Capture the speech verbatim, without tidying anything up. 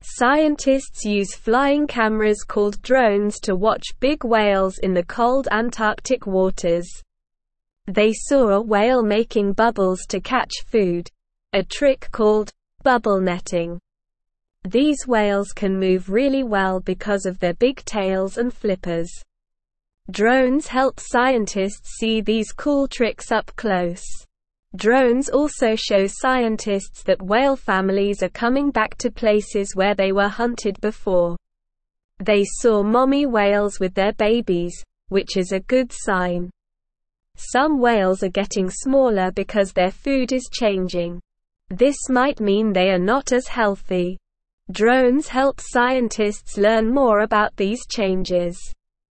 Scientists use flying cameras called drones to watch big whales in the cold Antarctic waters. They saw a whale making bubbles to catch food, a trick called bubble netting. These whales can move really well because of their big tails and flippers. Drones help scientists see these cool tricks up close. Drones also show scientists that whale families are coming back to places where they were hunted before. They saw mommy whales with their babies, which is a good sign. Some whales are getting smaller because their food is changing. This might mean they are not as healthy. Drones help scientists learn more about these changes.